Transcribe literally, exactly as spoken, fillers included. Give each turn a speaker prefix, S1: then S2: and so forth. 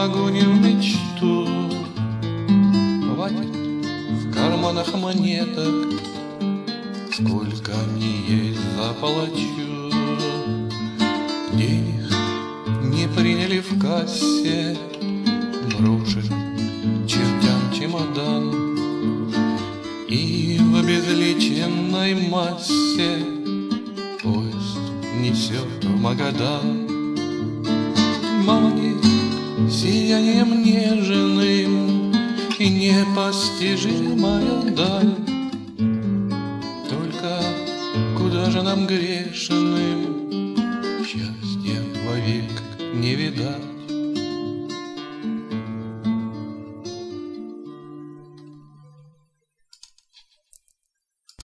S1: погоне в мечту. Хватит в карманах монеток, сколько ни есть заплачу. Денег не приняли в кассе, брошен чертям чемодан. И в обезличенной массе поезд несет в Магадан. Манит сиянием нежным и непостижимая даль. Только куда же нам грешным счастья вовек не видать?